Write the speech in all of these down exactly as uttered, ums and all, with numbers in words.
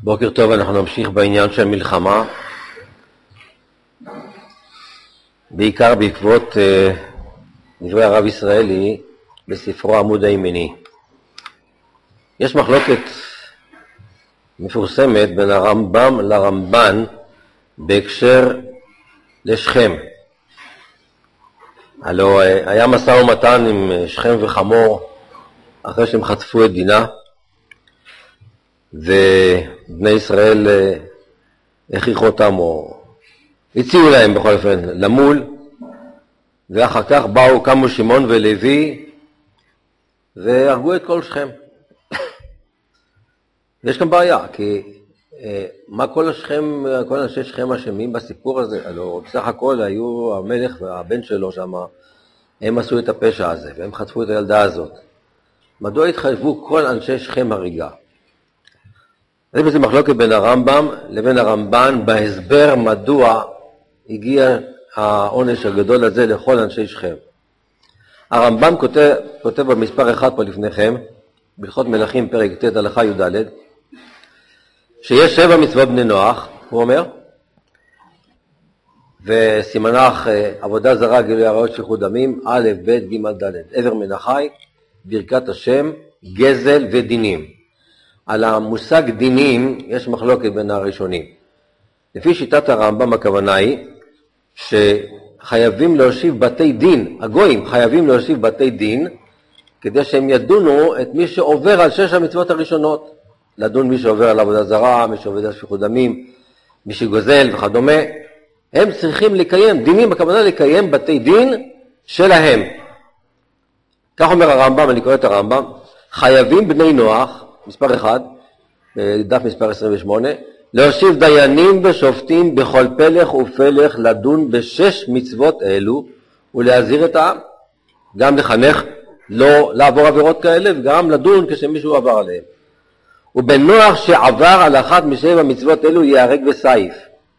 בוקר טוב, אנחנו נמשיך בעניין של מלחמה, בעיקר בעקבות uh, דברי הרב ישראלי בספרו עמוד הימני. יש מחלוקת מפורסמת בין הרמב"ם לרמב"ן בהקשר לשכם. הלוא היה משא ומתן עם שכם וחמור אחרי שהם חטפו את דינה, ובני ישראל הכריחו אותם או הציעו להם בכל אופן למול, ואחר כך באו קמו שמעון ולוי והרגו את כל שכם. יש כאן בעיה, כי מה כל השכם, כל אנשי שכם אשמים בסיפור הזה? הלוא בסך הכל היו המלך והבן שלו שם, הם עשו את הפשע הזה והם חטפו את הילדה הזאת. מדוע התחייבו כל אנשי שכם הריגה? יש בזה מחלוקת בין הרמב"ם לבין הרמב"ן בהסבר מדוע הגיע העונש הגדול הזה לכל אנשי שכם. הרמב"ם כותב, כותב במספר אחד פה לפניכם, בהלכות מלכים פרק ט' הלכה י"ד, שיש שבע מצוות בני נוח, הוא אומר, וסימנך עבודה זרה, גילוי עריות, שפיכות דמים, א', ב', ג', ד', עבר מן החי, ברכת השם, גזל ודינים. על המושג דינים יש מחלוקת בין הראשונים. לפי שיטת הרמב"ם הכוונה היא שחייבים להושיב בתי דין, הגויים חייבים להושיב בתי דין, כדי שהם ידונו את מי שעובר על שש המצוות הראשונות. לדון מי שעובר על עבודה זרה, מי שעובר על שפיכות דמים, מי שגוזל וכדומה. הם צריכים לקיים, דינים הכוונה לקיים בתי דין שלהם. כך אומר הרמב"ם, אני קורא את הרמב"ם, חייבים בני נוח, מספר אחד, דף מספר עשרים ושמונה, להושיב דיינים ושופטים בכל פלך ופלך לדון בשש מצוות אלו ולהזהיר את העם. גם לחנך לא לעבור עבירות כאלה וגם לדון כשמישהו עבר עליהם. ובן נוח שעבר על אחת משבע מצוות אלו ייהרג בסייף.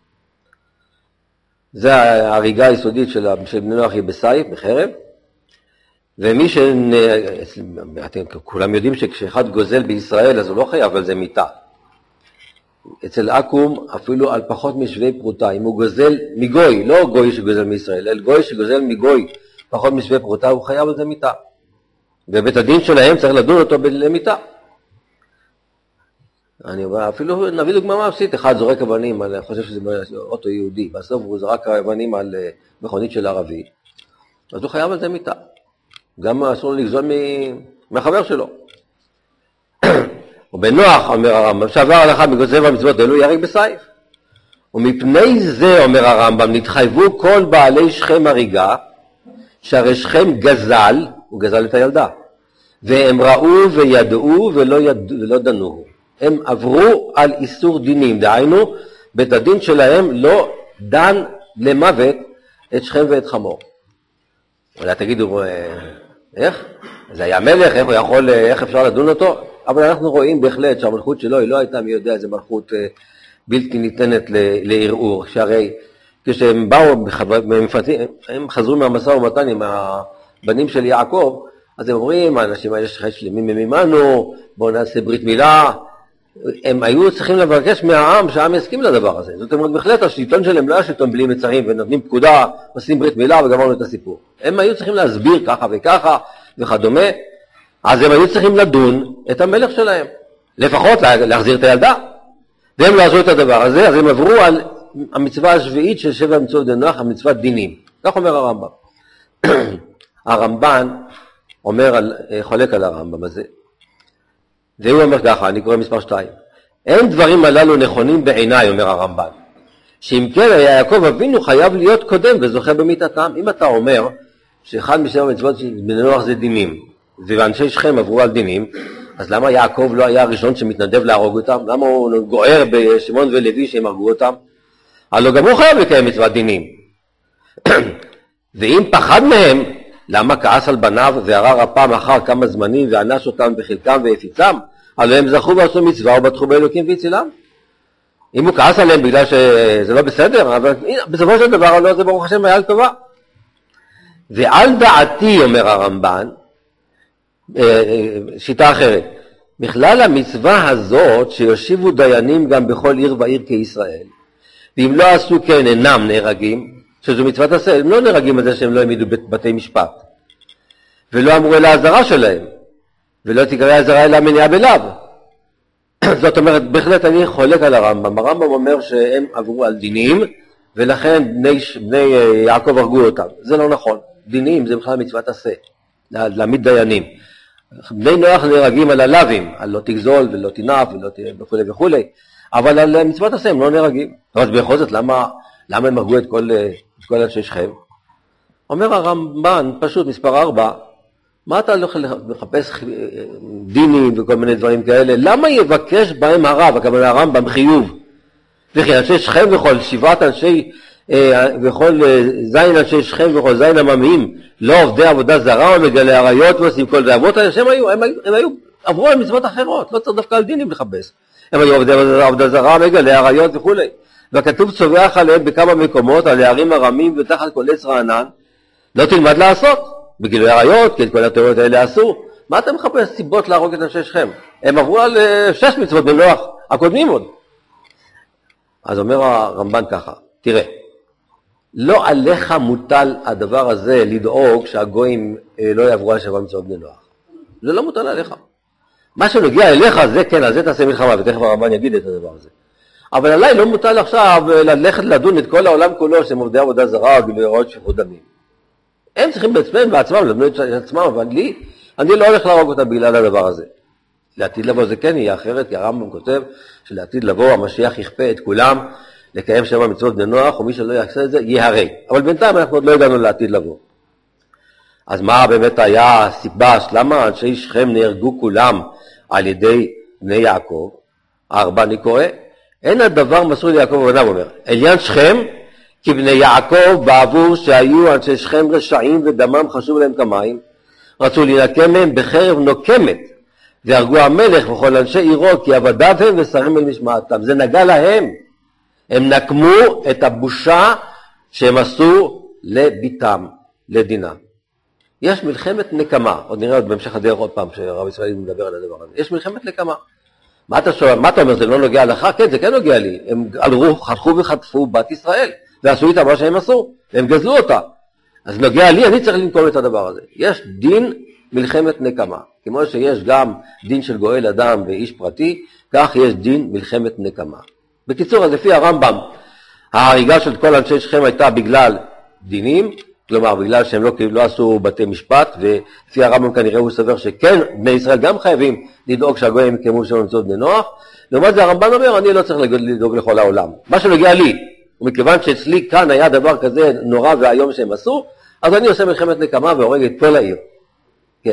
זה ההריגה היסודית של בני נוח, היא בסייף, בחרב. ומי ש... אתם כולם יודעים שכשאחד גוזל בישראל אז הוא לא חייב על זה מיתה. אצל אקום אפילו על פחות משווה פרוטה. אם הוא גוזל מגוי, לא גוי שגוזל מישראל, אלא גוי שגוזל מגוי פחות משווה פרוטה, הוא חייב על זה מיתה. ובית הדין שלהם צריך לדון אותו למיתה. אני אומר, אפילו נביא דוגמה מעשית, אחד זורק אבנים, אני חושב שזה אוטו יהודי, בסוף הוא זרק אבנים על מכונית של ערבי, אז הוא חייב על זה מיתה. גם אסור לגזול מהחבר שלו. ובן נוח, אומר הרמב"ם, שעבר על אחד מגוזל והמצוות אלו, ייהרג בסייף. ומפני זה, אומר הרמב"ם, נתחייבו כל בעלי שכם הריגה, שהרי שכם גזל, הוא גזל את הילדה, והם ראו וידעו ולא, יד... ולא דנוהו. הם עברו על איסור דינים, דהיינו, בית הדין שלהם לא דן למוות את שכם ואת חמור. אולי תגידו, איך? זה היה מלך, איך הוא יכול, איך אפשר לדון אותו? אבל אנחנו רואים בהחלט שהמלכות שלו היא לא הייתה מי יודע איזה מלכות בלתי ניתנת לערעור. שהרי כשהם באו, הם חזרו מהמשא ומתן עם הבנים של יעקב, אז הם אומרים, האנשים האלה שלמים ממנו, בואו נעשה ברית מילה. הם היו צריכים לבקש מהעם שהעם יסכים לדבר הזה. זאת אומרת, בהחלט השלטון שלהם לא היה שלטון בלי מצרים, ונותנים פקודה, עושים ברית מילה וגמרנו את הסיפור. הם היו צריכים להסביר ככה וככה וכדומה, אז הם היו צריכים לדון את המלך שלהם, לפחות להחזיר את הילדה. והם לא עשו את הדבר הזה, אז הם עברו על המצווה השביעית של שבע מצוות בני נוח, המצוות דינים. כך אומר הרמב"ם. הרמב"ן אומר על, חולק על הרמב"ם הזה. והוא אומר ככה, אני קורא מספר שתיים. אין דברים הללו נכונים בעיניי, אומר הרמב"ן. שאם כן, יעקב אבינו חייב להיות קודם וזוכה במיתתם. אם אתה אומר שאחד משבע מצוות של בני נוח זה דינים, ואנשי שכם עברו על דינים, אז למה יעקב לא היה הראשון שמתנדב להרוג אותם? למה הוא גוער בשמעון ולוי שהם הרגו אותם? הלוא גם הוא חייב לקיים מצוות דינים. ואם פחד מהם, למה כעס על בניו וערר אפם אחר כמה זמנים וענש אותם בחלקם והפיצם? הלוא הם זכו ועשו מצווה ובטחו באלוקים והצילם. אם הוא כעס עליהם בגלל שזה לא בסדר, אבל בסופו של דבר הלוא זה ברוך השם היה לטובה. ועל דעתי, אומר הרמב"ן, שיטה אחרת, בכלל המצווה הזאת שיושיבו דיינים גם בכל עיר ועיר כישראל, ואם לא עשו כן אינם נהרגים, שזו מצוות עשה, הם לא נהרגים על זה שהם לא העמידו בתי משפט, ולא אמרו אל האזהרה שלהם, ולא תקרא האזהרה אלא מניעה בלאו. זאת אומרת, בהחלט אני חולק על הרמב"ם. הרמב"ם אומר שהם עברו על דינים, ולכן בני, בני יעקב הרגו אותם. זה לא נכון. דינים זה בכלל מצוות עשה, להעמיד דיינים. בני נוח נהרגים על הלווים, על לא תגזול ולא תנף ולא וכו' וכו', אבל על מצוות עשה הם לא נהרגים. אז בכל זאת, למה, למה הם הרגו את כל, את כל אנשי שכם? אומר הרמב"ן, פשוט מספר ארבע, מה אתה הולך לחפש דינים וכל מיני דברים כאלה? למה יבקש בהם הרב, הכוונה הרמב"ם, חיוב? וכי אנשי שכם וכל שבעת אנשי, וכל זין אנשי שכם וכל זין עממים, לא עובדי עבודה זרה או מגלי עריות ועושים כל זה. אבות האלה שהם היו, הם, הם היו, עברו על מצוות אחרות, לא צריך דווקא על דינים לחפש. הם היו עובדי עבודה זרה, מגלי עריות וכו'. והכתוב צובח עליהם בכמה מקומות, על הערים הרמים ותחת כל עץ רענן, לא תלמד לעשות. בגילוי עריות, כי את כל התיאוריות האלה אסור. מה אתה מחפש סיבות להרוג את אנשי שכם? הם עברו על שש מצוות בנוח, הקודמים עוד. אז אומר הרמב"ן ככה, תראה, לא עליך מוטל הדבר הזה לדאוג שהגויים לא יעברו על שבע מצוות בנוח. זה לא מוטל עליך. מה שנוגע אליך זה כן, על זה תעשה מלחמה, ותכף הרמב"ן יגיד את הדבר הזה. אבל עליי לא מוטל עכשיו ללכת לדון את כל העולם כולו שהם עובדי עבודה זרה או גילוי עריות שפיכות דמים. הם צריכים בעצמם בעצמם לדון את עצמם, אבל לי, אני לא הולך להרוג אותה בגלל הדבר הזה. לעתיד לבוא זה כן יהיה אחרת, כי הרמב"ם כותב שלעתיד לבוא המשיח יכפה את כולם לקיים שבע מצוות בני נוח, ומי שלא יעשה את זה ייהרג. אבל בינתיים אנחנו עוד לא הגענו לעתיד לבוא. אז מה באמת היה הסיבה, למה אנשי שכם נהרגו כולם על ידי בני יעקב? ארבע אני קורא, אין הדבר מסור ליעקב ובניו, אומר, עליין שכם, כי בני יעקב בעבור שהיו אנשי שכם רשעים ודמם חשוב להם כמים, רצו לנקם מהם בחרב נוקמת, והרגו המלך וכל אנשי עירו, כי עבדיו הם ושרים אל משמעתם. זה נגע להם. הם נקמו את הבושה שהם עשו לביתם, לדינם. יש מלחמת נקמה, עוד נראה עוד בהמשך הדרך עוד פעם, שרב ישראלי מדבר על הדבר הזה. יש מלחמת נקמה. מה אתה שואל, מה אתה אומר, זה לא נוגע לך? כן, זה כן נוגע לי. הם עלרו, חתכו וחטפו בת ישראל, ועשו איתה מה שהם עשו, והם גזלו אותה. אז נוגע לי, אני צריך לנקום את הדבר הזה. יש דין מלחמת נקמה. כמו שיש גם דין של גואל אדם ואיש פרטי, כך יש דין מלחמת נקמה. בקיצור, אז לפי הרמב"ם, ההריגה של כל אנשי שכם הייתה בגלל דינים, כלומר בגלל שהם לא, לא עשו בתי משפט, ולפי הרמב"ם כנראה הוא סבר שכן, בני ישראל גם חייבים לדאוג שהגויים יקיימו שבע מצוות בני נוח. לעומת זה הרמב"ם אומר, אני לא צריך לדאוג לכל העולם. מה שנוגע לי, ומכיוון שאצלי כאן היה דבר כזה נורא והיום שהם עשו, אז אני עושה מלחמת נקמה והורג את כל העיר. כן.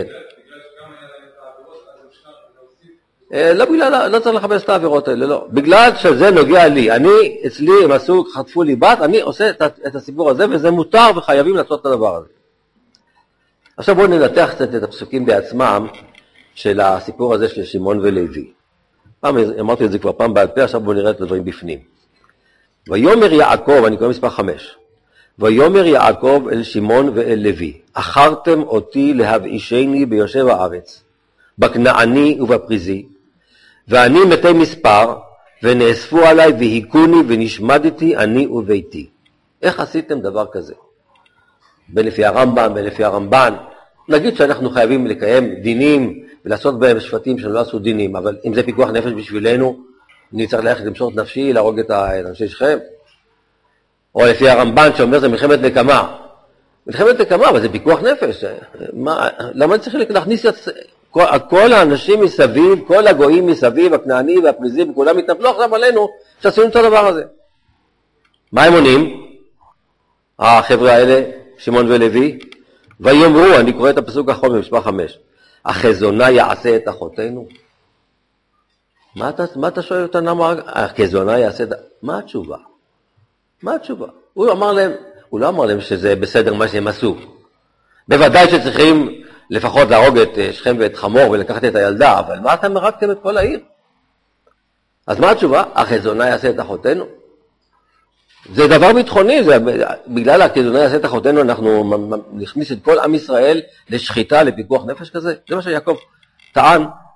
לא בגלל, לא צריך לחפש את העבירות האלה, לא. בגלל שזה נוגע לי. אני, אצלי, הם עשו, חטפו לי בת, אני עושה את הסיפור הזה, וזה מותר וחייבים לעשות את הדבר הזה. עכשיו בואו ננתח קצת את הפסוקים בעצמם של הסיפור הזה של שמעון ולוי. פעם, אמרתי את זה כבר פעם בעל פה, עכשיו בואו נראה את הדברים בפנים. ויאמר יעקב, אני קורא מספר חמש, ויאמר יעקב אל שמעון ואל לוי, אחרתם אותי להבאישני ביושב הארץ, בכנעני ובפריזי, ואני מתי מספר, ונאספו עליי והיכוני ונשמדתי אני וביתי. איך עשיתם דבר כזה? בין לפי הרמב"ם, בין לפי הרמב"ן, נגיד שאנחנו חייבים לקיים דינים ולעשות בהם שפטים שלא עשו דינים, אבל אם זה פיקוח נפש בשבילנו, אני צריך ללכת למשוך את נפשי, להרוג את אנשי שכם. או לפי הרמב"ן שאומר זה מלחמת נקמה. מלחמת נקמה, אבל זה פיקוח נפש. מה, למה צריך להכניס את כל, כל האנשים מסביב, כל הגויים מסביב, הכנעני והפריזי, וכולם התנפלו עכשיו עלינו, שעשינו את הדבר הזה. מה הם עונים? החבר'ה האלה, שמעון ולוי, ויאמרו, אני קורא את הפסוק האחרון במספר חמש, החזונה יעשה את אחותינו? מה אתה, מה אתה שואל אותנו? למה החזונה יעשה את... מה התשובה? מה התשובה? הוא אמר להם, הוא לא אמר להם שזה בסדר מה שהם עשו. בוודאי שצריכים לפחות להרוג את שכם ואת חמור ולקחת את הילדה, אבל מה אתם הרגתם את כל העיר? אז מה התשובה? החזונה יעשה את אחותינו? זה דבר ביטחוני, זה, בגלל החזונה יעשה את אחותנו אנחנו נכניס את כל עם ישראל לשחיטה, לפיקוח נפש כזה. זה מה שיעקב טען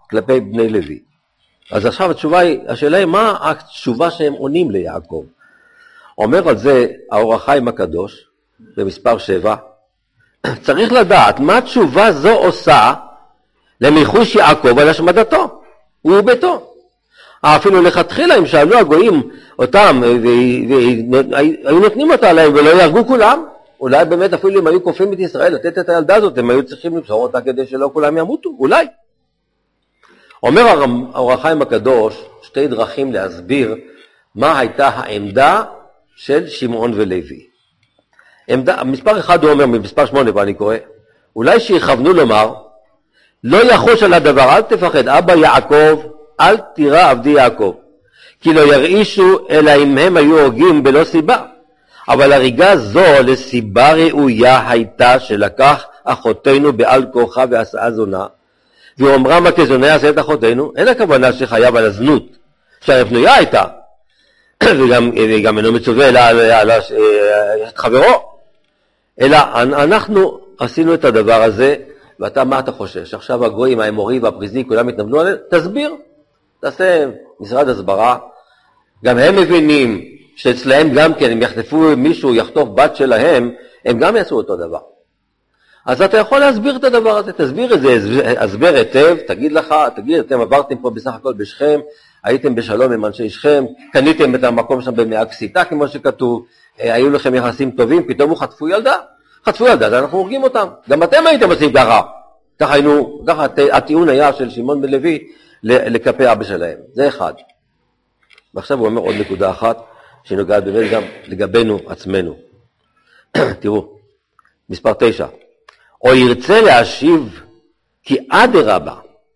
כלפי בני לוי. אז עכשיו התשובה היא, השאלה היא מה התשובה שהם עונים ליעקב. אומר על זה האור החיים הקדוש, במספר שבע, צריך לדעת מה תשובה זו עושה למיחוש יעקב על השמדתו, הוא וביתו. אפילו לכתחילה הם שאלו הגויים אותם, והיו נותנים אותה עליהם ולא יהרגו כולם. אולי באמת אפילו אם היו כופים את ישראל לתת את הילדה הזאת, הם היו צריכים למסור אותה כדי שלא כולם ימותו, אולי. אומר האור החיים הקדוש שתי דרכים להסביר מה הייתה העמדה של שמעון ולוי. עמדה, מספר אחד הוא אומר, מספר שמונה ואני קורא, אולי שיכוונו לומר, לא יחוש על הדבר, אל תפחד, אבא יעקב, אל תירא עבדי יעקב, כי לא ירעישו אלא אם הם היו הורגים בלא סיבה. אבל הריגה זו לסיבה ראויה הייתה שלקח אחותינו בעל כוחה ועשה זונה, ואומרה מה כזונה יעשה את אחותינו, אין הכוונה שחייב על הזנות, שהרי פנויה הייתה, וגם, וגם אינו מצווה אלא על חברו, אלא אנחנו עשינו את הדבר הזה, ואתה מה אתה חושש? עכשיו הגויים, האמורי והפריזי, כולם התנבלו עליהם, תסביר, תעשה משרד הסברה, גם הם מבינים שאצלהם גם כן, אם יחטפו מישהו, יחטוף בת שלהם, הם גם יעשו אותו דבר. אז אתה יכול להסביר את הדבר הזה, תסביר את זה, הסבר היטב, תגיד לך, תגיד, אתם עברתם פה בסך הכל בשכם, הייתם בשלום עם אנשי שכם, קניתם את המקום שם במאה כסיתה, כמו שכתוב, היו לכם יחסים טובים, פתאום הוא חטפו ילדה, חטפו ילדה, אז אנחנו הורגים אותם. גם אתם הייתם עושים ככה, ככה היינו, ככה הטיעון היה של שמעון ולוי לקפי אבא שלהם, זה אחד. ועכשיו הוא אומר עוד נקודה אחת, שנוגעת באמת גם לגבינו עצמנו. תראו, מספר תשע. או ירצה להשיב כי אדרבה,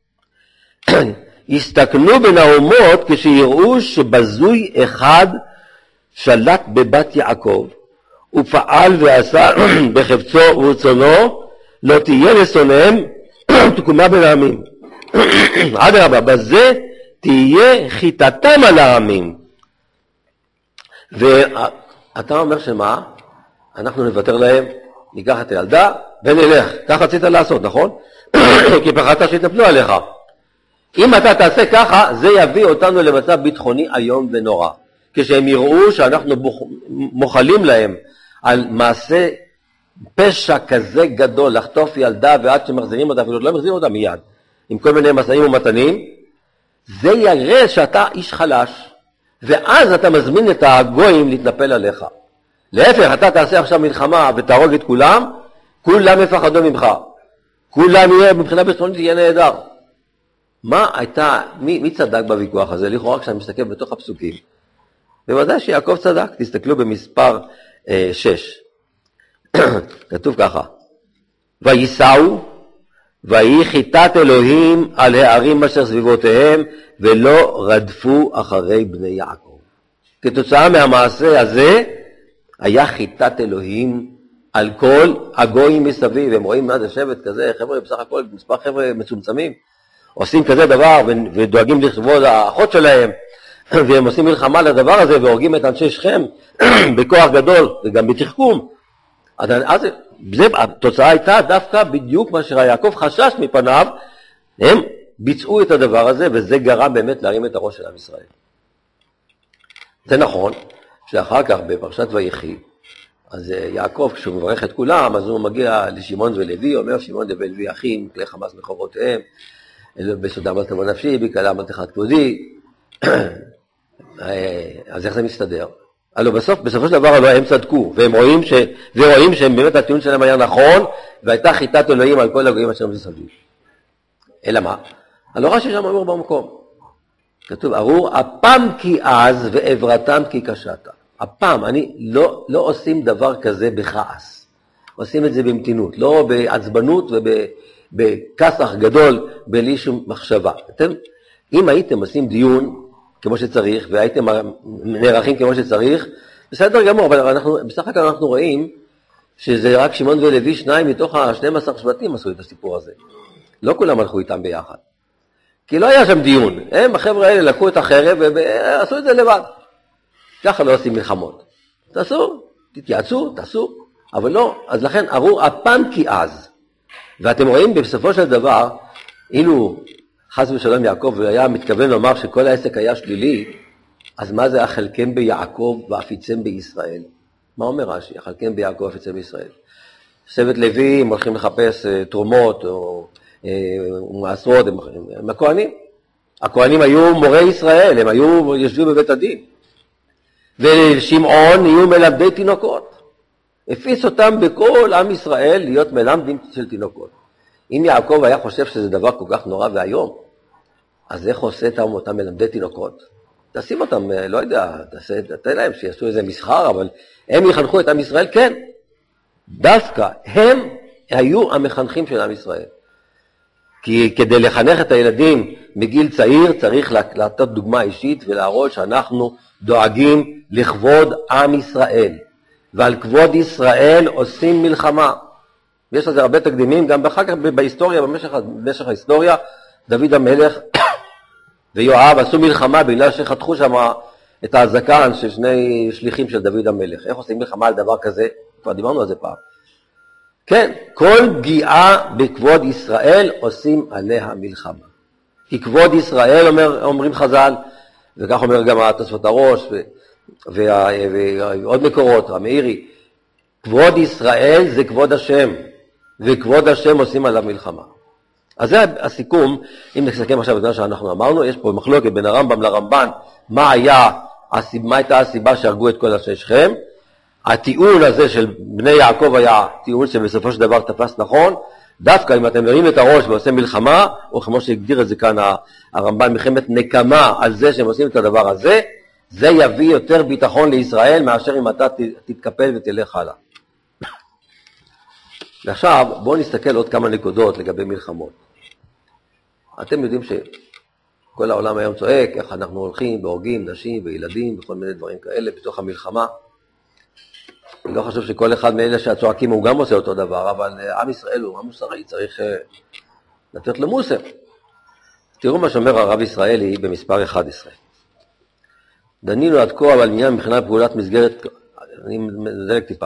יסתכנו בין האומות כשיראו שבזוי אחד שלט בבת יעקב, ופעל ועשה בחפצו ורצונו, לא תהיה לשונאיהם תקומה בין העמים. אדרבה, בזה תהיה חיתתם על העמים. ואתה אומר שמה? אנחנו נוותר להם, ניקח את הילדה ונלך. כך רצית לעשות, נכון? כי פחדת שיתנפלו עליך. אם אתה תעשה ככה, זה יביא אותנו למצב ביטחוני היום ונורא. כשהם יראו שאנחנו מוכלים להם על מעשה פשע כזה גדול, לחטוף ילדה ועד שמחזירים אותה, אפילו לא מחזירים אותה מיד, עם כל מיני מסעים ומתנים, זה יראה שאתה איש חלש. ואז אתה מזמין את הגויים להתנפל עליך. להפך, אתה תעשה עכשיו מלחמה ותהרוג את כולם, כולם יפחדו ממך. כולם יהיה, מבחינה ביטחונית יהיה נהדר. מה הייתה, מי, מי צדק בוויכוח הזה? לכאורה כשאני מסתכל בתוך הפסוקים. בוודאי שיעקב צדק, תסתכלו במספר אה, שש. כתוב ככה, ויסעו, ויהי חיתת אלוהים על הערים אשר סביבותיהם, ולא רדפו אחרי בני יעקב. כתוצאה מהמעשה הזה, היה חיתת אלוהים על כל הגויים מסביב. הם רואים מה זה שבט כזה, חבר'ה, בסך הכל מספר חבר'ה מצומצמים, עושים כזה דבר ודואגים לכבוד האחות שלהם, והם עושים מלחמה לדבר הזה והורגים את אנשי שכם בכוח גדול וגם בתחכום. אז, אז זה, התוצאה הייתה דווקא בדיוק מה שיעקב חשש מפניו, הם ביצעו את הדבר הזה, וזה גרם באמת להרים את הראש של עם ישראל. זה נכון שאחר כך בפרשת ויחי, אז יעקב כשהוא מברך את כולם, אז הוא מגיע לשמעון ולוי, אומר שמעון ולוי אחים, כלי חמאס מחובותיהם, בסודם אל תבוא נפשי, בקלם אל תחת כבודי. אז איך זה מסתדר? הלוא בסוף, בסופו של דבר הלוא הם צדקו, והם רואים, ש... ורואים שהם באמת הטיעון שלהם היה נכון, והייתה חיתת אלוהים על כל הגויים אשר מסביב. אלא מה? הלוא רש"י שם אומר במקום. כתוב, ארור, הפעם כי אז ועברתם כי קשתה. הפעם, אני לא, לא עושים דבר כזה בכעס. עושים את זה במתינות, לא בעצבנות ובכסח גדול, בלי שום מחשבה. אתם, אם הייתם עושים דיון כמו שצריך, והייתם נערכים כמו שצריך, בסדר גמור, אבל אנחנו, בסך הכל אנחנו רואים שזה רק שמעון ולוי, שניים מתוך ה-שנים עשר שבטים עשו את הסיפור הזה. לא כולם הלכו איתם ביחד. כי לא היה שם דיון. הם, החבר'ה האלה, לקחו את החרב ועשו את זה לבד. ככה לא עושים מלחמות. תעשו, תתייעצו, תעשו, אבל לא. אז לכן, ארור הפעם כי אז. ואתם רואים בסופו של דבר, אילו חס ושלום יעקב היה מתכוון לומר שכל העסק היה שלילי, אז מה זה החלקם ביעקב ואפיצם בישראל? מה אומר רש"י? החלקם ביעקב ואפיצם בישראל. שבט לוי, הם הולכים לחפש תרומות או מעשרות, הם, הם הכהנים. הכהנים היו מורי ישראל, הם היו יושבים בבית הדין. ולשמעון יהיו מלמדי תינוקות. הפיץ אותם בכל עם ישראל להיות מלמדים של תינוקות. אם יעקב היה חושב שזה דבר כל כך נורא והיום, אז איך עושה אותם, אותם מלמדי תינוקות? תשים אותם, לא יודע, תתן להם שיעשו איזה מסחר, אבל הם יחנכו את עם ישראל, כן. דווקא הם היו המחנכים של עם ישראל. כי כדי לחנך את הילדים מגיל צעיר צריך לתת דוגמה אישית ולהראות שאנחנו דואגים לכבוד עם ישראל. ועל כבוד ישראל עושים מלחמה. יש לזה הרבה תקדימים, גם אחר כך בהיסטוריה, במשך, במשך ההיסטוריה, דוד המלך ויואב עשו מלחמה בגלל שחתכו שם את הזקן של שני שליחים של דוד המלך. איך עושים מלחמה על דבר כזה? כבר דיברנו על זה פעם. כן, כל פגיעה בכבוד ישראל עושים עליה מלחמה. כי כבוד ישראל, אומר, אומרים חז"ל, וכך אומר גם התוספות הראש, ו... וה... ועוד מקורות, המאירי, כבוד ישראל זה כבוד השם, וכבוד השם עושים עליו מלחמה. אז זה הסיכום, אם נסכם עכשיו את מה שאנחנו אמרנו, יש פה מחלוקת בין הרמב"ם לרמב"ן, מה היה, מה הייתה הסיבה שהרגו את כל אנשי שכם. הטיעון הזה של בני יעקב היה טיעון שבסופו של דבר תפס נכון, דווקא אם אתם מרים את הראש ועושים מלחמה, או כמו שהגדיר את זה כאן הרמב"ן, מלחמת נקמה על זה שהם עושים את הדבר הזה, זה יביא יותר ביטחון לישראל מאשר אם אתה תתקפל ותלך הלאה. ועכשיו בואו נסתכל עוד כמה נקודות לגבי מלחמות. אתם יודעים שכל העולם היום צועק איך אנחנו הולכים והורגים נשים וילדים וכל מיני דברים כאלה בתוך המלחמה. אני לא חושב שכל אחד מאלה שהצועקים הוא גם עושה אותו דבר, אבל עם ישראל הוא עם מוסרי, צריך לתת לו מוסר. תראו מה שאומר הרב ישראלי במספר אחת עשרה. דנינו עד כה, אבל עניין מבחינת פעולת מסגרת, אני מדלג טיפה.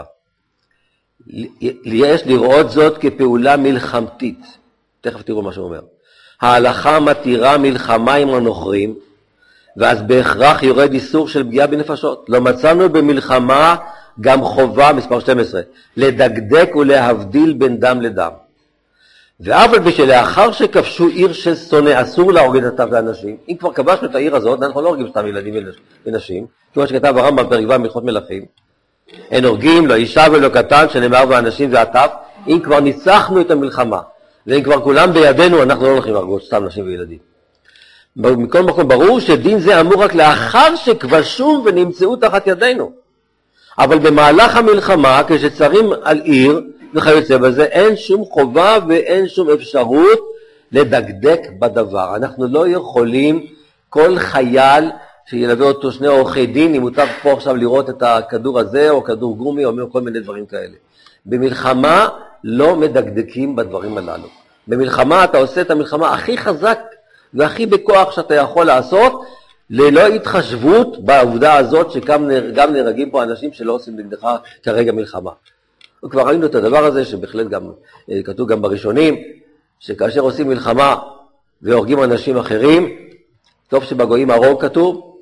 יש לראות זאת כפעולה מלחמתית. תכף תראו מה שהוא אומר. ההלכה מתירה מלחמה עם הנוכרים, ואז בהכרח יורד איסור של פגיעה בנפשות. לא מצאנו במלחמה גם חובה, מספר שתים עשרה, לדקדק ולהבדיל בין דם לדם. ואבל בשלאחר שכבשו עיר של שונא, אסור להורג את האנשים. אם כבר כבשנו את העיר הזאת, אנחנו לא הורגים סתם ילדים ונשים, כמו שכתב הרמב"ם פרק ו' בהלכות מלכים. אין הורגים, לא אישה ולא קטן, שנאמר באנשים והטף, אם כבר ניצחנו את המלחמה, ואם כבר כולם בידינו, אנחנו לא הולכים להרגות סתם נשים וילדים. מכל מקום ברור שדין זה אמור רק לאחר שכבשו ונמצאו תחת ידינו. אבל במהלך המלחמה, כשצרים על עיר וכיוצא בזה, אין שום חובה ואין שום אפשרות לדקדק בדבר. אנחנו לא יכולים, כל חייל שילווה אותו שני עורכי דין, אם מותר פה עכשיו לראות את הכדור הזה או כדור גומי או כל מיני דברים כאלה. במלחמה לא מדקדקים בדברים הללו. במלחמה אתה עושה את המלחמה הכי חזק והכי בכוח שאתה יכול לעשות, ללא התחשבות בעובדה הזאת שגם נהרגים פה אנשים שלא עושים נגדך כרגע מלחמה. וכבר ראינו את הדבר הזה שבהחלט גם כתוב גם בראשונים, שכאשר עושים מלחמה והורגים אנשים אחרים, טוב שבגויים הרוג כתוב.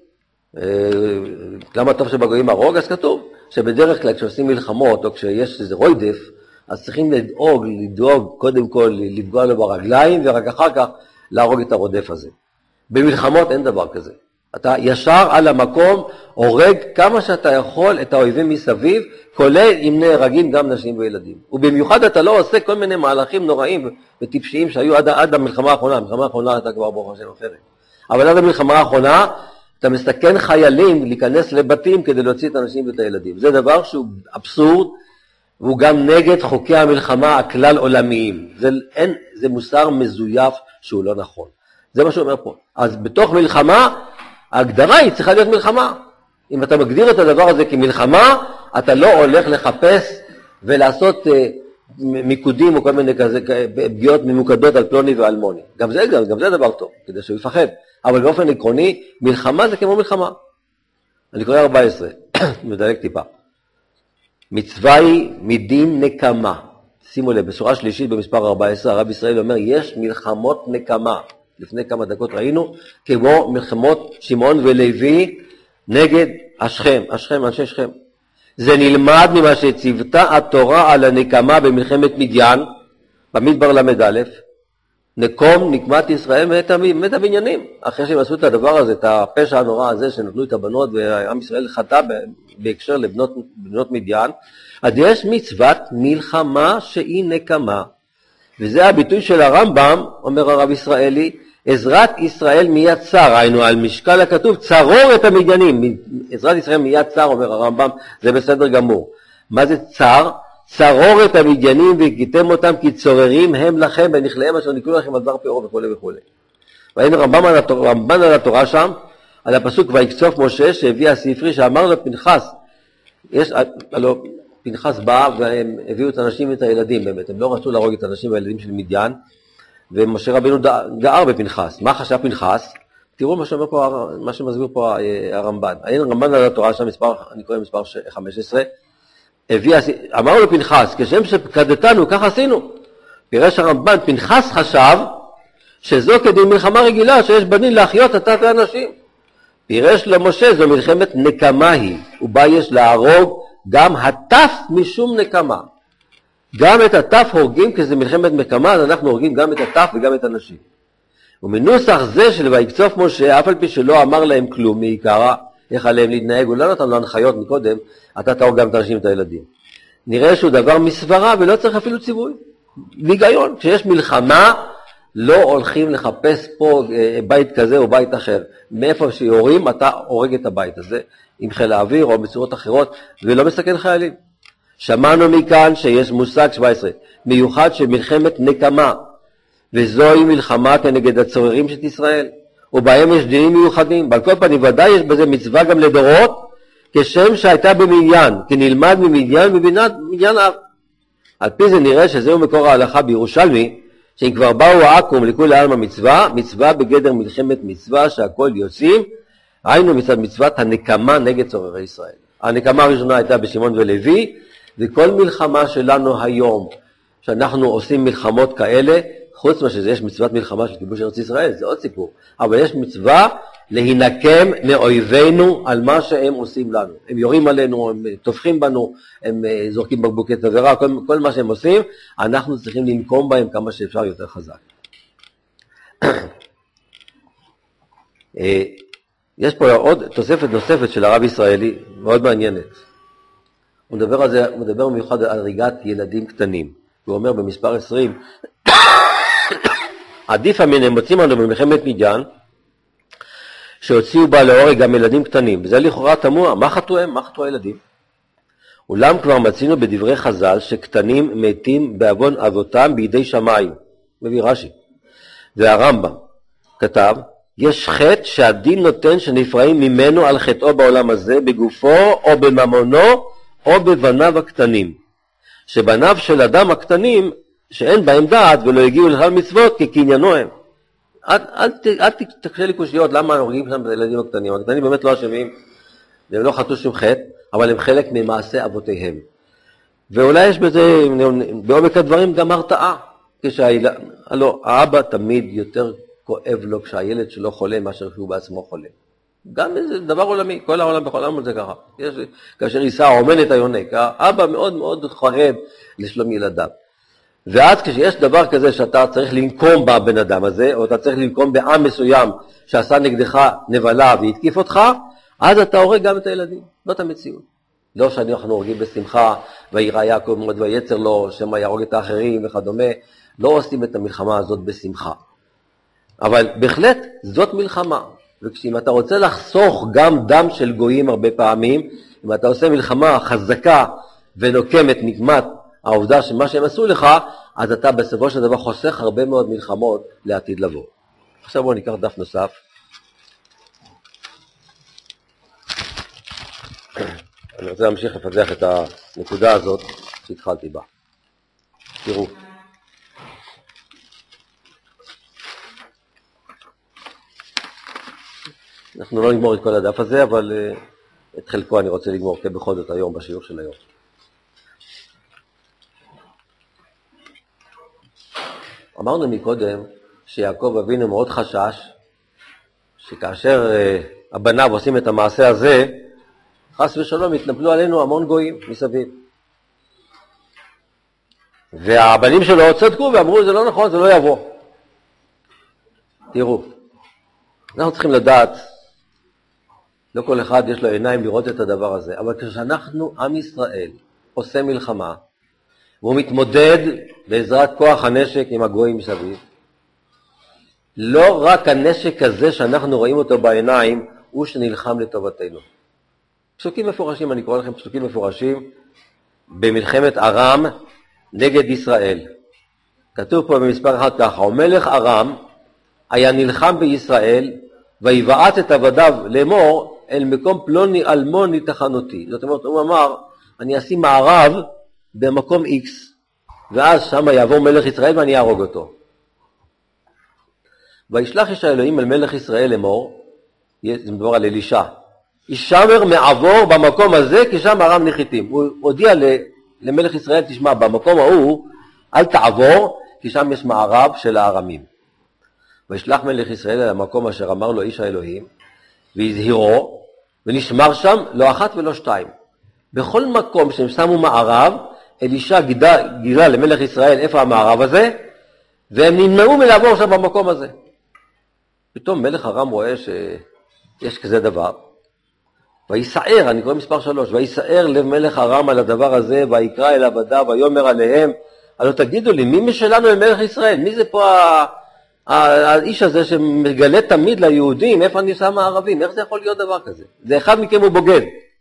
למה טוב שבגויים הרוג? אז כתוב שבדרך כלל כשעושים מלחמות או כשיש איזה רוידף, אז צריכים לדאוג, לדאוג קודם כל לפגוע לו ברגליים ורק אחר כך להרוג את הרודף הזה. במלחמות אין דבר כזה. אתה ישר על המקום הורג כמה שאתה יכול את האויבים מסביב, כולל אם נהרגים גם נשים וילדים. ובמיוחד אתה לא עושה כל מיני מהלכים נוראים וטיפשיים שהיו עד, עד המלחמה האחרונה. המלחמה האחרונה אתה כבר ברוך השם אחרת. אבל עד המלחמה האחרונה אתה מסתכן חיילים להיכנס לבתים כדי להוציא את האנשים ואת הילדים. זה דבר שהוא אבסורד, והוא גם נגד חוקי המלחמה הכלל עולמיים. זה, אין, זה מוסר מזויף שהוא לא נכון. זה מה שהוא אומר פה. אז בתוך מלחמה, ההגדרה היא צריכה להיות מלחמה. אם אתה מגדיר את הדבר הזה כמלחמה, אתה לא הולך לחפש ולעשות אה, מיקודים או כל מיני כזה, פגיעות ממוקדות על פלוני ועל מוני. גם זה, גם, גם זה דבר טוב, כדי שהוא יפחד. אבל באופן עקרוני, מלחמה זה כמו מלחמה. אני קורא ארבע עשרה, מדלג טיפה. מצווה היא מדין נקמה. שימו לב, בשורה שלישית במספר ארבע עשרה, הרב ישראל אומר, יש מלחמות נקמה. לפני כמה דקות ראינו, כמו מלחמות שמעון ולוי נגד השכם, השכם, אנשי שכם. זה נלמד ממה שציוותה התורה על הנקמה במלחמת מדיין, במדבר למד א', נקום נקמת ישראל מת הבניינים. אחרי שהם עשו את הדבר הזה, את הפשע הנורא הזה שנתנו את הבנות ועם ישראל חטא בהקשר לבנות בנות מדיין, אז יש מצוות מלחמה שהיא נקמה. וזה הביטוי של הרמב"ם, אומר הרב ישראלי, עזרת ישראל מיד צר, היינו על משקל הכתוב, צרור את המדיינים. עזרת ישראל מיד צר, אומר הרמב"ם, זה בסדר גמור. מה זה צר? צרור את המדיינים והגיתם אותם כי צוררים הם לכם ונכליהם אשר נקלו לכם על דבר פאור וכו' וכו'. והיינו רמב"ם על התורה, רמב"ן על התורה שם, על הפסוק ויקצוף משה שהביא הספרי שאמר לו פנחס, יש, הלוא, פנחס בא והם הביאו את האנשים ואת הילדים באמת, הם לא רצו להרוג את האנשים והילדים של מדיין, ומשה רבינו גער בפנחס. מה חשב פנחס? תראו מה שאומר פה, מה שמסביר פה הרמב"ן. היינו רמב"ן על התורה שם, מספר, אני קורא מספר חמש עשרה, הביא, אמר לו פנחס, כשם שפקדתנו, כך עשינו. פירש הרמב"ן, פנחס חשב שזו כדי מלחמה רגילה שיש בדין להחיות עתת האנשים. פירש למשה, זו מלחמת נקמה היא, ובה יש להרוג גם הטף משום נקמה. גם את הטף הורגים, כי זה מלחמת נקמה, אז אנחנו הורגים גם את הטף וגם את הנשים. ומנוסח זה של ויקצוף משה, אף על פי שלא אמר להם כלום מעיקרה, איך עליהם להתנהג, הוא לא נתן לו הנחיות מקודם, אתה תהרוג גם את הנשים ואת הילדים. נראה שהוא דבר מסברה ולא צריך אפילו ציווי. בהיגיון, כשיש מלחמה, לא הולכים לחפש פה בית כזה או בית אחר. מאיפה שיורים, אתה הורג את הבית הזה, עם חיל האוויר או בצורות אחרות, ולא מסכן חיילים. שמענו מכאן שיש מושג שבע עשרה, מיוחד של מלחמת נקמה, וזוהי מלחמה כנגד הצוררים של ישראל, ובהם יש דינים מיוחדים. בעל כל פנים ודאי יש בזה מצווה גם לדורות, כשם שהייתה במניין, כי נלמד ממניין מבינת מניין אב. על פי זה נראה שזהו מקור ההלכה בירושלמי, שאם כבר באו העקום לכולי עלמא מצווה, מצווה בגדר מלחמת מצווה שהכל יוצאים, היינו מצד מצוות הנקמה נגד צוררי ישראל. הנקמה הראשונה הייתה בשמעון ולוי, וכל מלחמה שלנו היום, שאנחנו עושים מלחמות כאלה, חוץ מה שזה יש מצוות מלחמה של כיבוש ארץ ישראל, זה עוד סיפור. אבל יש מצווה להינקם מאויבינו על מה שהם עושים לנו. הם יורים עלינו, הם טופחים בנו, הם זורקים בקבוקי תבערה, כל, כל מה שהם עושים, אנחנו צריכים לנקום בהם כמה שאפשר יותר חזק. יש פה עוד תוספת נוספת של הרב ישראלי, מאוד מעניינת. הוא מדבר על זה, הוא מדבר במיוחד על הריגת ילדים קטנים. הוא אומר במספר עשרים, עדיף המינים מוצאים לנו במלחמת מדיין, שהוציאו בה להורג גם ילדים קטנים. וזה לכאורה תמוה, מה חטאו הם? מה חטאו הילדים? אולם כבר מצינו בדברי חז"ל שקטנים מתים בעוון אבותם בידי שמיים. מביא רש"י. והרמב"ם כתב, יש חטא שהדין נותן שנפרעים ממנו על חטאו בעולם הזה, בגופו או בממונו או בבניו הקטנים. שבניו של אדם הקטנים שאין בהם דעת ולא הגיעו לכלל מצוות כקניינו הם. אל, אל, אל תקשה לי קושיות למה הורגים שם את הילדים הקטנים. הקטנים באמת לא אשמים, הם לא חטאו שום חטא, אבל הם חלק ממעשה אבותיהם. ואולי יש בזה, בעומק הדברים, גם הרתעה. כשהיל... הלוא, האבא תמיד יותר כואב לו כשהילד שלו חולה מאשר שהוא בעצמו חולה. גם זה דבר עולמי, כל העולם בכל העולם זה ככה. יש, כאשר יישא עומן את היונק, האבא מאוד מאוד חרד לשלום ילדיו. ואז כשיש דבר כזה שאתה צריך לנקום בבן אדם הזה, או אתה צריך לנקום בעם מסוים שעשה נגדך נבלה והתקיף אותך, אז אתה הורג גם את הילדים. זאת המציאות. לא שאנחנו הורגים בשמחה, וירא יעקב מאוד ויצר לו, שמא יהרוג את האחרים וכדומה. לא עושים את המלחמה הזאת בשמחה. אבל בהחלט זאת מלחמה. וכשאם אתה רוצה לחסוך גם דם של גויים הרבה פעמים, אם אתה עושה מלחמה חזקה ונוקמת נקמת העובדה שמה שהם עשו לך, אז אתה בסופו של דבר חוסך הרבה מאוד מלחמות לעתיד לבוא. עכשיו בואו ניקח דף נוסף. אני רוצה להמשיך לפתח את הנקודה הזאת שהתחלתי בה. תראו. אנחנו לא נגמור את כל הדף הזה, אבל uh, את חלקו אני רוצה לגמור כבכל זאת היום בשיעור של היום. אמרנו מקודם שיעקב אבינו מאוד חשש, שכאשר uh, הבניו עושים את המעשה הזה, חס ושלום התנפלו עלינו המון גויים מסביב. והבנים שלו צדקו ואמרו, זה לא נכון, זה לא יבוא. תראו, אנחנו צריכים לדעת, לא כל אחד יש לו עיניים לראות את הדבר הזה, אבל כשאנחנו, עם ישראל, עושה מלחמה, והוא מתמודד בעזרת כוח הנשק עם הגויים מסביב, לא רק הנשק הזה שאנחנו רואים אותו בעיניים, הוא שנלחם לטובתנו. פסוקים מפורשים, אני קורא לכם פסוקים מפורשים, במלחמת ארם נגד ישראל. כתוב פה במספר אחד ככה, ומלך ארם היה נלחם בישראל, ויבעט את עבדיו לאמור, אל מקום פלוני אלמוני תחנותי. זאת אומרת, הוא אמר, אני אשים מערב במקום X, ואז שם יעבור מלך ישראל ואני אהרוג אותו. וישלח איש האלוהים אל מלך ישראל לאמור, זה מדבר על אלישע, ישמר מעבור במקום הזה, כי שם ארם נחיתים. הוא הודיע למלך ישראל, תשמע, במקום ההוא, אל תעבור, כי שם יש מערב של הארמים. וישלח מלך ישראל אל המקום אשר אמר לו איש האלוהים, והזהירו, ונשמר שם לא אחת ולא שתיים. בכל מקום שהם שמו מערב, אלישע גילה, גילה למלך ישראל איפה המערב הזה, והם נמנעו מלעבור שם במקום הזה. פתאום מלך ארם רואה שיש כזה דבר, ויסער, אני קורא מספר שלוש, ויסער לב מלך ארם על הדבר הזה, ויקרא אל עבדיו, ויאמר עליהם, הלא תגידו לי, מי משלנו אל מלך ישראל? מי זה פה ה... האיש הזה שמגלה תמיד ליהודים, איפה אני שם הערבים? איך זה יכול להיות דבר כזה? זה אחד מכם הוא בוגד.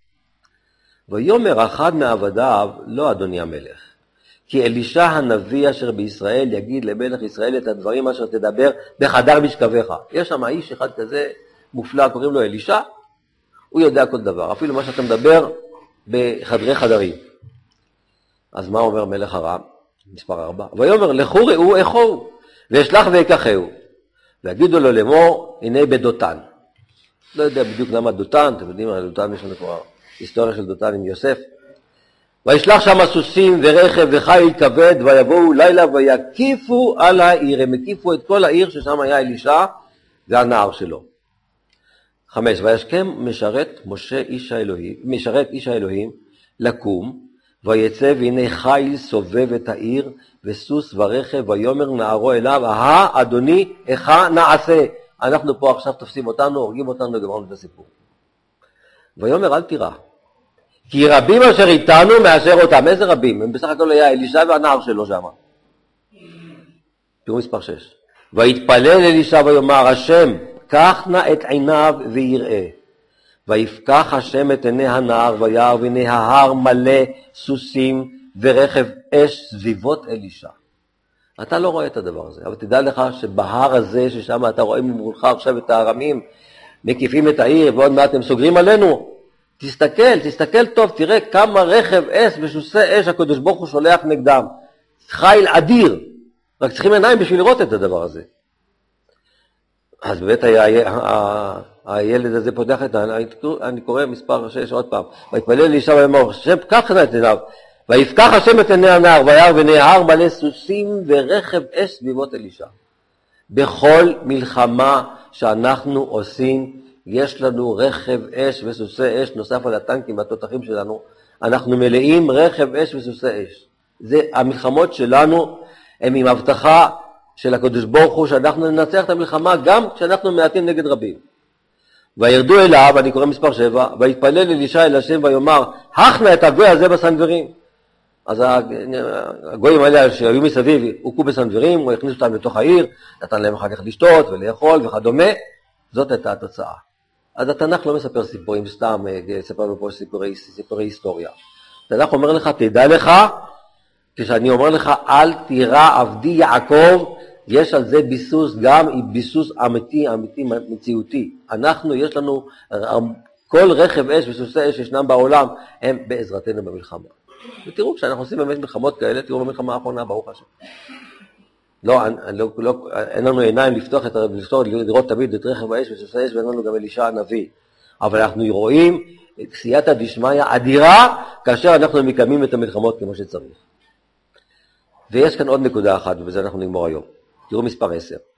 ויאמר אחד מעבדיו, לא אדוני המלך, כי אלישע הנביא אשר בישראל יגיד למלך ישראל את הדברים אשר תדבר בחדר משכבך. יש שם איש אחד כזה מופלא, קוראים לו אלישע, הוא יודע כל דבר, אפילו מה שאתה מדבר בחדרי חדרים. אז מה אומר מלך ארם? מספר ארבע. ויאמר לכו ראו איכו, וישלח ויקחהו, ויגידו לו לאמור, הנה בדותן. לא יודע בדיוק למה דותן, אתם יודעים, דותן יש לנו כבר היסטוריה של דותן עם יוסף. וישלח שם סוסים ורכב וחיל כבד, ויבואו לילה ויקיפו על העיר, הם הקיפו את כל העיר ששם היה אלישע והנער שלו. חמש, וישכם משרת משה איש האלוהים, משרת איש האלוהים לקום, ויצא והנה חיל סובב את העיר, וסוס ורכב, ויאמר נערו אליו, אהה אדוני, איכה נעשה. אנחנו פה עכשיו תופסים אותנו, הורגים אותנו, גמרנו את הסיפור. ויאמר אל תירא, כי רבים אשר איתנו מאשר אותם. איזה רבים? הם בסך הכל היה אלישע והנער שלו שם. תראו מספר שש. ויתפלל אלישע ויאמר, השם, קח נא את עיניו ויראה. ויפקח השם את עיני הנער וירא, והנה ההר מלא סוסים ורכב אש סביבות אלישע. אתה לא רואה את הדבר הזה, אבל תדע לך שבהר הזה ששם אתה רואה ממולך עכשיו את הארמים, מקיפים את העיר ועוד מעט הם סוגרים עלינו. תסתכל, תסתכל טוב, תראה כמה רכב אש וסוסי אש הקדוש ברוך הוא שולח נגדם. חיל אדיר, רק צריכים עיניים בשביל לראות את הדבר הזה. אז באמת הילד הזה פותח את העיניים, אני קורא מספר שש עוד פעם, ויתפלל אלישע ויאמר, השם קח נא את עיניו, ויפקח השם את עיני הנער, וירא והנה ההר מלא סוסים ורכב אש סביבות אלישע. בכל מלחמה שאנחנו עושים, יש לנו רכב אש וסוסי אש, נוסף על הטנקים והתותחים שלנו, אנחנו מלאים רכב אש וסוסי אש. זה המלחמות שלנו, הם עם הבטחה של הקדוש ברוך הוא, שאנחנו ננצח את המלחמה גם כשאנחנו מעטים נגד רבים. וירדו אליו, אני קורא מספר שבע, ויתפלל אלישע אל השם ויאמר, הכנה את הגוי הזה בסנוורים. אז הגויים האלה שהיו מסביב, הוכו בסנוורים, הוא הכניס אותם לתוך העיר, נתן להם אחר כך לשתות ולאכול וכדומה. זאת הייתה התוצאה. אז התנ"ך לא מספר סיפורים סתם, ספר לנו פה סיפורי, סיפורי היסטוריה. התנ"ך אומר לך, תדע לך, כשאני אומר לך, אל תירא עבדי יעקב, יש על זה ביסוס, גם ביסוס אמיתי, אמיתי, מציאותי. אנחנו, יש לנו, כל רכב אש וסוסי אש שישנם בעולם, הם בעזרתנו במלחמה. ותראו, כשאנחנו עושים באמת מלחמות כאלה, תראו במלחמה האחרונה, ברוך השם. לא, לא, לא, אין לנו עיניים לפתוח, את, לפתוח, לראות תמיד את רכב האש וסוסי אש, ואין לנו גם אלישע הנביא. אבל אנחנו רואים את סייעתא דשמיא אדירה, כאשר אנחנו מקיימים את המלחמות כמו שצריך. ויש כאן עוד נקודה אחת, ובזה אנחנו נגמור היום. תראו מספר עשר.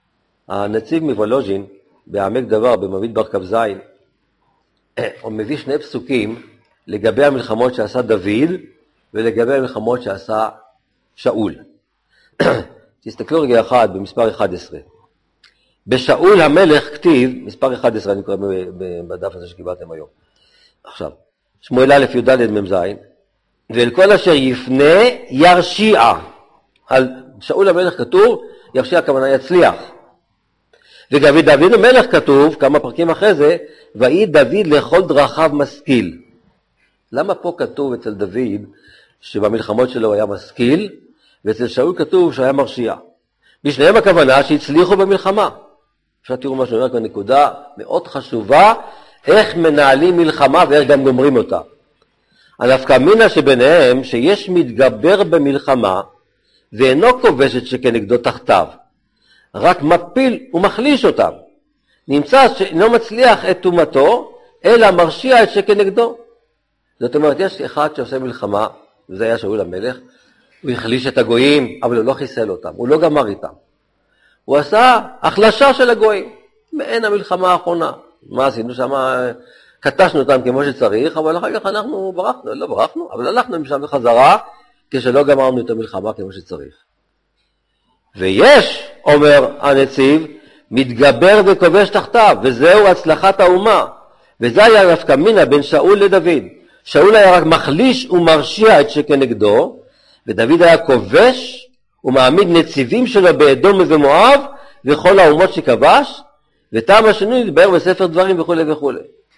הנציב מוולוז'ין, בעמק דבר, במבית בר כ"ז, הוא מביא שני פסוקים לגבי המלחמות שעשה דוד, ולגבי המלחמות שעשה שאול. תסתכלו רגע אחד במספר אחת עשרה. בשאול המלך כתיב, מספר אחת עשרה אני קורא בדף הזה שקיבלתם היום. עכשיו, שמואל א' י"ד מ"ז, ואל כל אשר יפנה ירשיע. על שאול המלך כתוב, ירשיע הכוונה יצליח. וגם דוד המלך כתוב, כמה פרקים אחרי זה, ויהי דוד לכל דרכיו משכיל. למה פה כתוב אצל דוד שבמלחמות שלו היה משכיל, ואצל שאול כתוב שהיה מרשיע? בשניהם הכוונה שהצליחו במלחמה. אפשר תראו מה שאומר כאן נקודה מאוד חשובה, איך מנהלים מלחמה ואיך גם גומרים אותה. הנפקא מינה שביניהם שיש מתגבר במלחמה, ואינו כובש את שכנגדו תחתיו, רק מפיל ומחליש אותם. נמצא שאינו מצליח את תומתו, אלא מרשיע את שכנגדו. זאת אומרת, יש אחד שעושה מלחמה, וזה היה שאול המלך, הוא החליש את הגויים, אבל הוא לא חיסל אותם, הוא לא גמר איתם. הוא עשה החלשה של הגויים, מעין המלחמה האחרונה. מה עשינו שם? קטשנו אותם כמו שצריך, אבל אחר כך אנחנו ברחנו, לא ברחנו, אבל הלכנו משם בחזרה, כשלא גמרנו את המלחמה כמו שצריך. ויש, אומר הנציב, מתגבר וכובש תחתיו, וזהו הצלחת האומה. וזה היה נפקא מינה בין שאול לדוד. שאול היה רק מחליש ומרשיע את שכנגדו, ודוד היה כובש ומעמיד נציבים שלו באדום ובמואב, וכל האומות שכבש, וטעם השני נדבר בספר דברים וכו' וכו'.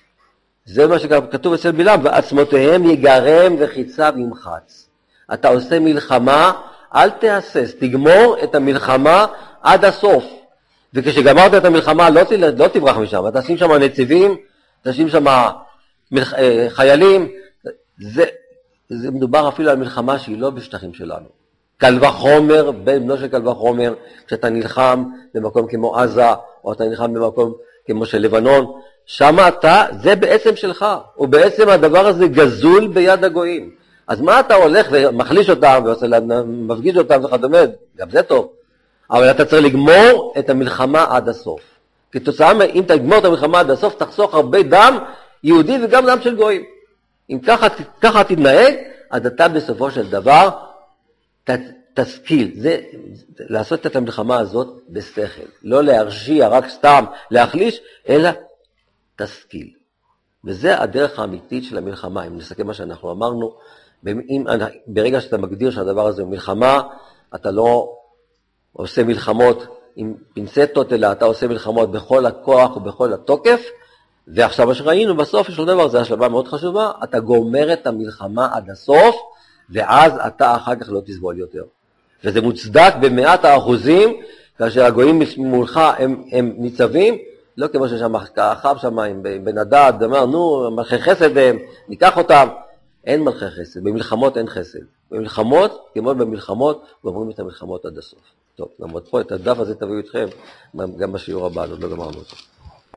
זה מה שכתוב אצל בלעם, ועצמותיהם יגרם וחיציו ימחץ. אתה עושה מלחמה, אל תהסס, תגמור את המלחמה עד הסוף. וכשגמרת את המלחמה לא, לא תברח משם, אתה תשים שם נציבים, תשים שם מלח... חיילים. זה, זה מדובר אפילו על מלחמה שהיא לא בשטחים שלנו. קל וחומר, בן בנו של קל וחומר, כשאתה נלחם במקום כמו עזה, או אתה נלחם במקום כמו של לבנון, שם אתה, זה בעצם שלך, ובעצם הדבר הזה גזול ביד הגויים. אז מה אתה הולך ומחליש אותם, ומפגיש אותם וכדומה, גם זה טוב. אבל אתה צריך לגמור את המלחמה עד הסוף. כתוצאה, אם תגמור את המלחמה עד הסוף, תחסוך הרבה דם יהודי וגם דם של גויים. אם ככה, ככה תתנהג, אז אתה בסופו של דבר ת, תשכיל. זה, לעשות את המלחמה הזאת בשכל. לא להרשיע, רק סתם להחליש, אלא תשכיל. וזה הדרך האמיתית של המלחמה. אם נסכם מה שאנחנו אמרנו, אם, ברגע שאתה מגדיר שהדבר הזה הוא מלחמה, אתה לא עושה מלחמות עם פינצטות, אלא אתה עושה מלחמות בכל הכוח ובכל התוקף, ועכשיו מה שראינו בסוף של דבר, זה השלבה מאוד חשובה, אתה גומר את המלחמה עד הסוף, ואז אתה אחר כך לא תסבול יותר. וזה מוצדק במאת האחוזים, כאשר הגויים מולך הם, הם ניצבים, לא כמו ששם אחאב שם עם בן הדד, אמר, נו, מלכי חסד הם, ניקח אותם. אין מלכי חסד, במלחמות אין חסד. במלחמות, כמו במלחמות, גומרים את המלחמות עד הסוף. טוב, נעמוד פה, את הדף הזה תביאו אתכם, גם בשיעור הבא, עוד לא גמרנו אותו.